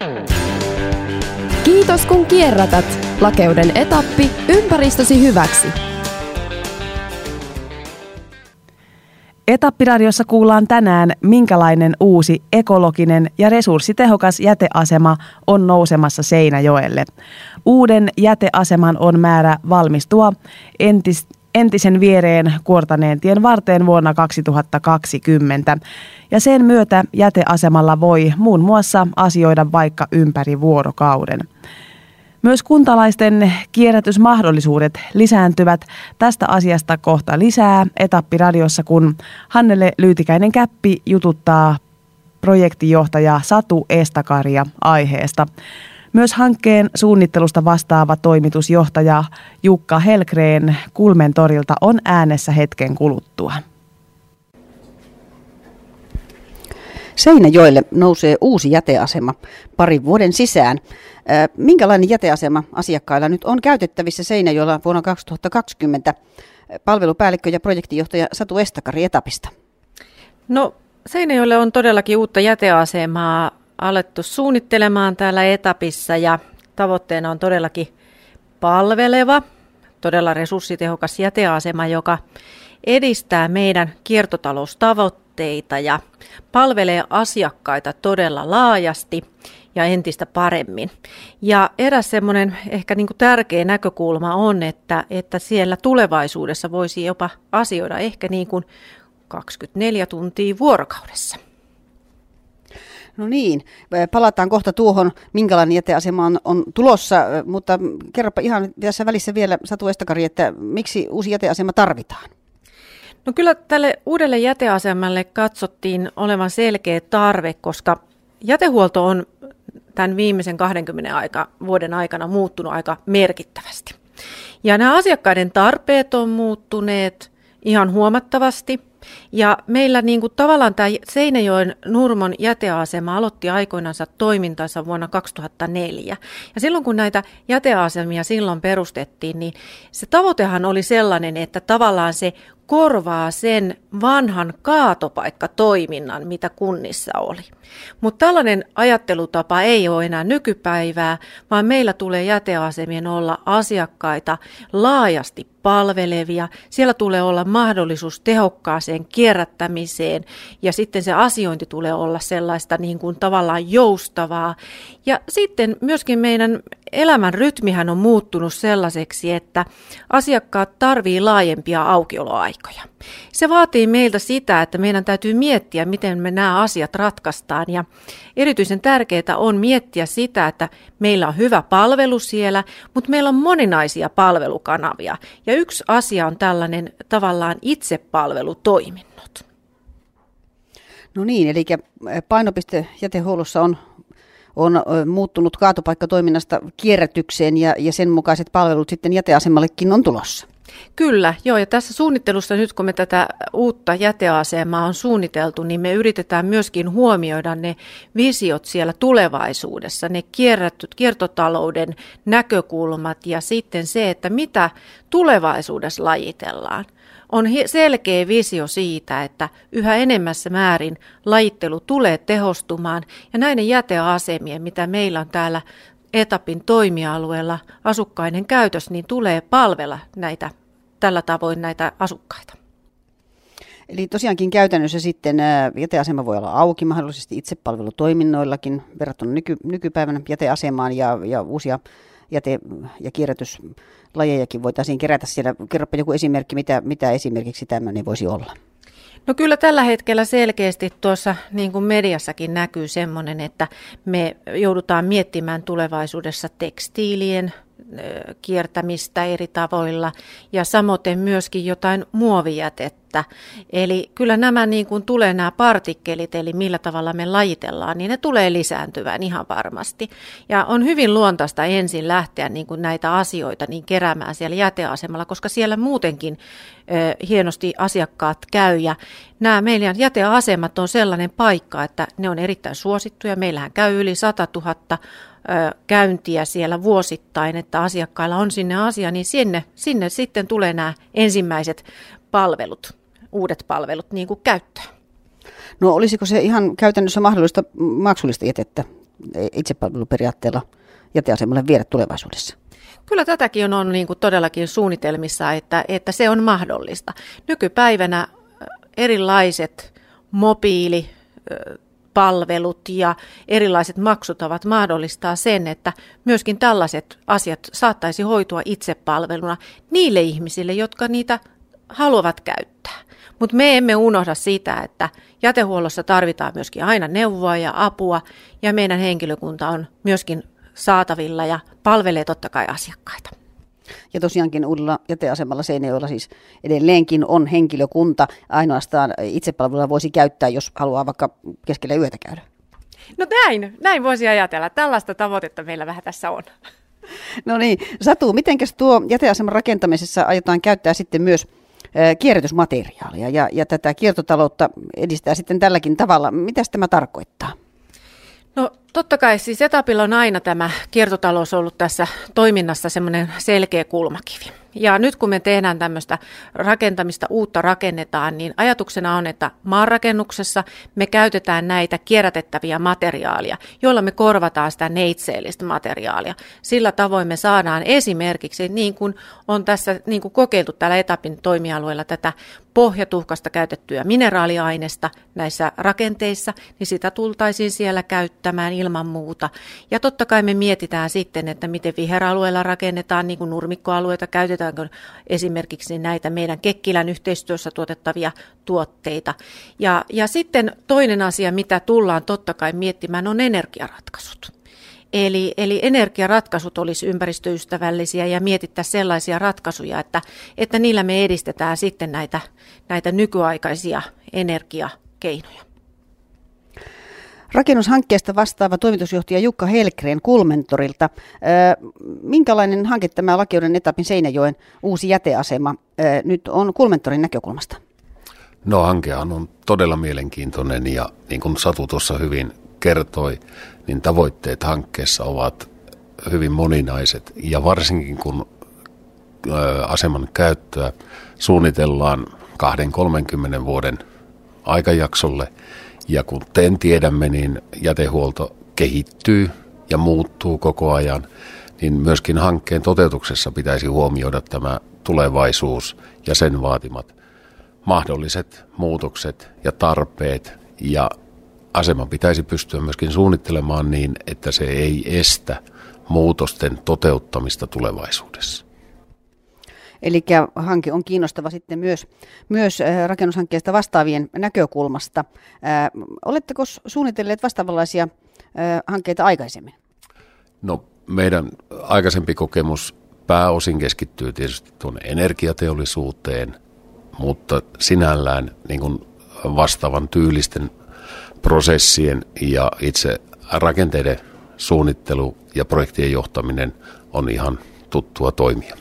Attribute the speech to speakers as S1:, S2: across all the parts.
S1: Kiitos kun kierrätät. Lakeuden etappi ympäristösi hyväksi.
S2: Etappiradiossa kuullaan tänään, minkälainen uusi ekologinen ja resurssitehokas jäteasema on nousemassa Seinäjoelle. Uuden jäteaseman on määrä valmistua entisen viereen kuortaneen tien varteen vuonna 2020. Ja sen myötä jäteasemalla voi muun muassa asioida vaikka ympäri vuorokauden. Myös kuntalaisten kierrätysmahdollisuudet lisääntyvät. Tästä asiasta kohta lisää Etappiradiossa, kun Hannele Lyytikäinen-Käppi jututtaa projektijohtaja Satu Estakaria aiheesta. Myös hankkeen suunnittelusta vastaava toimitusjohtaja Jukka Helgren Kulmentorilta on äänessä hetken kuluttua.
S3: Seinäjoelle nousee uusi jäteasema parin vuoden sisään. Minkälainen jäteasema asiakkailla nyt on käytettävissä Seinäjoella vuonna 2020? Palvelupäällikkö ja projektijohtaja Satu Estakari Etapista.
S4: No, Seinäjoelle on todellakin uutta jäteasemaa alettu suunnittelemaan täällä Etapissa ja tavoitteena on todellakin palveleva, todella resurssitehokas jäteasema, joka edistää meidän kiertotaloustavoitteita ja palvelee asiakkaita todella laajasti ja entistä paremmin. Ja eräs semmoinen ehkä niin kuin tärkeä näkökulma on, että siellä tulevaisuudessa voisi jopa asioida ehkä niin kuin 24 tuntia vuorokaudessa.
S3: No niin, palataan kohta tuohon, minkälainen jäteasema on tulossa, mutta kerropa ihan tässä välissä vielä Satu Estakari, että miksi uusi jäteasema tarvitaan?
S4: No kyllä tälle uudelle jäteasemalle katsottiin olevan selkeä tarve, koska jätehuolto on tämän viimeisen 20 vuoden aikana muuttunut aika merkittävästi. Ja nämä asiakkaiden tarpeet on muuttuneet ihan huomattavasti. Ja meillä niin kuin tavallaan tämä Seinäjoen Nurmon jäteasema aloitti aikoinansa toimintansa vuonna 2004. Ja silloin kun näitä jäteasemia silloin perustettiin, niin se tavoitehan oli sellainen, että tavallaan se korvaa sen vanhan kaatopaikkatoiminnan, mitä kunnissa oli. Mutta tällainen ajattelutapa ei ole enää nykypäivää, vaan meillä tulee jäteasemien olla asiakkaita laajasti palvelevia. Siellä tulee olla mahdollisuus tehokkaaseen kierrättämiseen ja sitten se asiointi tulee olla sellaista niin kuin tavallaan joustavaa. Ja sitten myöskin meidän elämän rytmihän on muuttunut sellaiseksi, että asiakkaat tarvitsevat laajempia aukioloaikoja. Se vaatii meiltä sitä, että meidän täytyy miettiä, miten me nämä asiat ratkaistaan. Ja erityisen tärkeää on miettiä sitä, että meillä on hyvä palvelu siellä, mutta meillä on moninaisia palvelukanavia. Ja yksi asia on tällainen tavallaan itsepalvelutoiminnot.
S3: No niin, eli painopiste jätehuollossa on muuttunut kaatopaikkatoiminnasta kierrätykseen ja sen mukaiset palvelut sitten jäteasemallekin on tulossa.
S4: Kyllä, joo, ja tässä suunnittelussa nyt kun me tätä uutta jäteasemaa on suunniteltu, niin me yritetään myöskin huomioida ne visiot siellä tulevaisuudessa, ne kiertotalouden näkökulmat ja sitten se, että mitä tulevaisuudessa lajitellaan. On selkeä visio siitä, että yhä enemmässä määrin lajittelu tulee tehostumaan ja näiden jäteasemien, mitä meillä on täällä Etapin toimialueella asukkaiden käytös, niin tulee palvella tällä tavoin näitä asukkaita.
S3: Eli tosiaankin käytännössä sitten jäteasema voi olla auki mahdollisesti itsepalvelutoiminnoillakin verrattuna nykypäivänä jäteasemaan ja uusia jäte- ja kierrätyslajejakin voitaisiin kerätä siellä. Kerropa joku esimerkki, mitä esimerkiksi tämmöinen voisi olla.
S4: No kyllä tällä hetkellä selkeästi tuossa niin kuin mediassakin näkyy semmoinen, että me joudutaan miettimään tulevaisuudessa tekstiilien kiertämistä eri tavoilla ja samoin myöskin jotain muovijätettä. Eli kyllä nämä niin kuin tulee nämä partikkelit, eli millä tavalla me lajitellaan, niin ne tulee lisääntyvään ihan varmasti. Ja on hyvin luontaista ensin lähteä niin kuin näitä asioita niin keräämään siellä jäteasemalla, koska siellä muutenkin hienosti asiakkaat käy. Ja nämä meidän jäteasemat on sellainen paikka, että ne on erittäin suosittuja. Meillähän käy yli 100 000 käyntiä siellä vuosittain, että asiakkailla on sinne asia, niin sinne sitten tulee nämä ensimmäiset palvelut, uudet palvelut niin kuin käyttöön.
S3: No olisiko se ihan käytännössä mahdollista maksullista jätettä itsepalveluperiaatteella jäteasemalle viedä tulevaisuudessa?
S4: Kyllä tätäkin on niin kuin todellakin suunnitelmissa, että se on mahdollista. Nykypäivänä erilaiset mobiilipalvelut ja erilaiset maksutavat mahdollistaa sen, että myöskin tällaiset asiat saattaisi hoitua itsepalveluna niille ihmisille, jotka niitä haluavat käyttää. Mutta me emme unohda sitä, että jätehuollossa tarvitaan myöskin aina neuvoa ja apua, ja meidän henkilökunta on myöskin saatavilla ja palvelee totta kai asiakkaita.
S3: Ja tosiaankin uudella jäteasemalla Seinäjoella siis edelleenkin on henkilökunta. Ainoastaan itsepalvelua voisi käyttää, jos haluaa vaikka keskellä yötä käydä.
S4: No näin voisi ajatella. Tällaista tavoitetta meillä vähän tässä on.
S3: No niin, Satu, mitenkäs tuo jäteaseman rakentamisessa aiotaan käyttää sitten myös kierrätysmateriaalia ja tätä kiertotaloutta edistää sitten tälläkin tavalla. Mitäs tämä tarkoittaa?
S4: No totta kai siis etapilla on aina tämä kiertotalous ollut tässä toiminnassa semmoinen selkeä kulmakivi. Ja nyt kun me tehdään tämmöistä rakentamista, uutta rakennetaan, niin ajatuksena on, että maanrakennuksessa me käytetään näitä kierrätettäviä materiaalia, joilla me korvataan sitä neitseellistä materiaalia. Sillä tavoin me saadaan esimerkiksi, niin kuin on tässä niin kuin kokeiltu täällä etapin toimialueella tätä pohjatuhkasta käytettyä mineraaliainesta näissä rakenteissa, niin sitä tultaisiin siellä käyttämään ilman muuta. Ja totta kai me mietitään sitten, että miten viheralueella rakennetaan, niin kuin nurmikkoalueita käytetäänkö esimerkiksi näitä meidän Kekkilän yhteistyössä tuotettavia tuotteita. Ja sitten toinen asia, mitä tullaan totta kai miettimään, on energiaratkaisut. Eli energiaratkaisut olisi ympäristöystävällisiä ja mietittäisiin sellaisia ratkaisuja, että niillä me edistetään sitten näitä nykyaikaisia energiakeinoja.
S3: Rakennushankkeesta vastaava toimitusjohtaja Jukka Helgren Kulmentorilta. Minkälainen hanke tämä Lakeuden etapin Seinäjoen uusi jäteasema nyt on Kulmentorin näkökulmasta?
S5: No hankehan on todella mielenkiintoinen ja niin kuin Satu tuossa hyvin kertoi, niin tavoitteet hankkeessa ovat hyvin moninaiset ja varsinkin kun aseman käyttöä suunnitellaan 20-30 vuoden aikajaksolle ja kun tiedämme, niin jätehuolto kehittyy ja muuttuu koko ajan, niin myöskin hankkeen toteutuksessa pitäisi huomioida tämä tulevaisuus ja sen vaatimat mahdolliset muutokset ja tarpeet ja asema pitäisi pystyä myöskin suunnittelemaan niin, että se ei estä muutosten toteuttamista tulevaisuudessa.
S3: Eli hanke on kiinnostava sitten myös rakennushankkeesta vastaavien näkökulmasta. Oletteko suunnitelleet vastaavanlaisia hankkeita aikaisemmin?
S5: No meidän aikaisempi kokemus pääosin keskittyy tietysti tuonne energiateollisuuteen, mutta sinällään niin kuin vastaavan tyylisten prosessien ja itse rakenteiden suunnittelu ja projektien johtaminen on ihan tuttua toimintaa.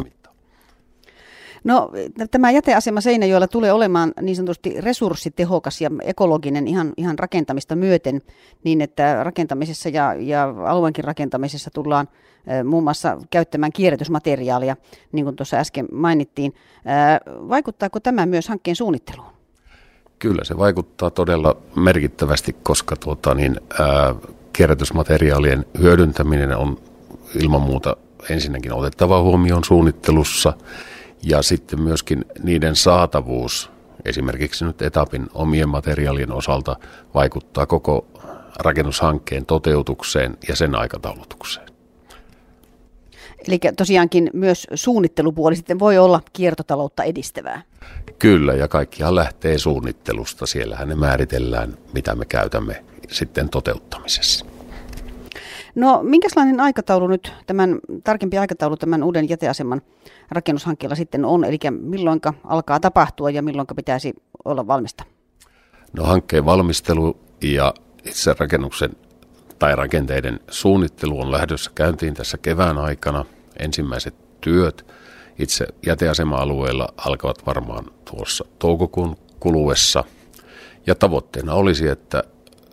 S3: No tämä jäteasema Seinäjoella tulee olemaan niin sanotusti resurssitehokas ja ekologinen ihan rakentamista myöten niin, että rakentamisessa ja alueenkin rakentamisessa tullaan muun muassa käyttämään kierrätysmateriaalia, niin kuin tuossa äsken mainittiin. Vaikuttaako tämä myös hankkeen suunnitteluun?
S5: Kyllä se vaikuttaa todella merkittävästi, koska kierrätysmateriaalien hyödyntäminen on ilman muuta ensinnäkin otettava huomioon suunnittelussa ja sitten myöskin niiden saatavuus esimerkiksi nyt etapin omien materiaalien osalta vaikuttaa koko rakennushankkeen toteutukseen ja sen aikataulutukseen.
S3: Eli tosiaankin myös suunnittelupuoli sitten voi olla kiertotaloutta edistävää.
S5: Kyllä, ja kaikkihan lähtee suunnittelusta. Siellähän ne määritellään, mitä me käytämme sitten toteuttamisessa.
S3: No minkälainen aikataulu nyt, tarkempi aikataulu tämän uuden jäteaseman rakennushankkeella sitten on, eli milloinka alkaa tapahtua ja milloinka pitäisi olla valmista?
S5: No hankkeen valmistelu ja itse rakennuksen tai rakenteiden suunnittelu on lähdössä käyntiin tässä kevään aikana. Ensimmäiset työt itse jäteasema-alueella alkavat varmaan tuossa toukokuun kuluessa. Ja tavoitteena olisi, että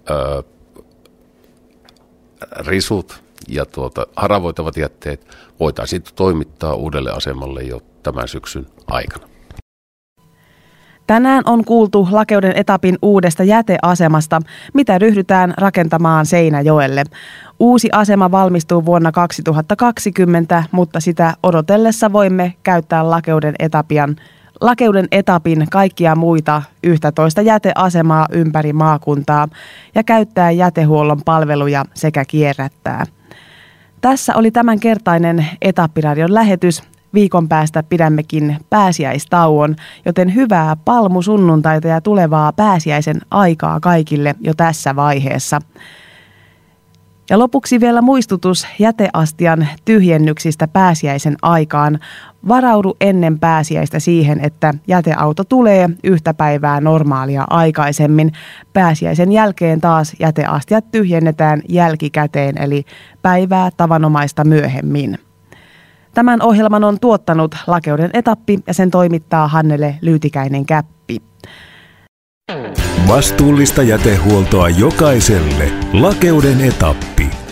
S5: risut ja haravoitavat jätteet voitaisiin toimittaa uudelle asemalle jo tämän syksyn aikana.
S2: Tänään on kuultu Lakeuden etapin uudesta jäteasemasta, mitä ryhdytään rakentamaan Seinäjoelle. Uusi asema valmistuu vuonna 2020, mutta sitä odotellessa voimme käyttää Lakeuden etapin kaikkia muita 11 jäteasemaa ympäri maakuntaa ja käyttää jätehuollon palveluja sekä kierrättää. Tässä oli tämänkertainen Etappiradion lähetys. Viikon päästä pidämmekin pääsiäistauon, joten hyvää palmusunnuntaita ja tulevaa pääsiäisen aikaa kaikille jo tässä vaiheessa. Ja lopuksi vielä muistutus jäteastian tyhjennyksistä pääsiäisen aikaan. Varaudu ennen pääsiäistä siihen, että jäteauto tulee yhtä päivää normaalia aikaisemmin. Pääsiäisen jälkeen taas jäteastiat tyhjennetään jälkikäteen, eli päivää tavanomaista myöhemmin. Tämän ohjelman on tuottanut Lakeuden etappi ja sen toimittaa Hannele Lyytikäinen-Käppi.
S6: Vastuullista jätehuoltoa jokaiselle. Lakeuden etappi.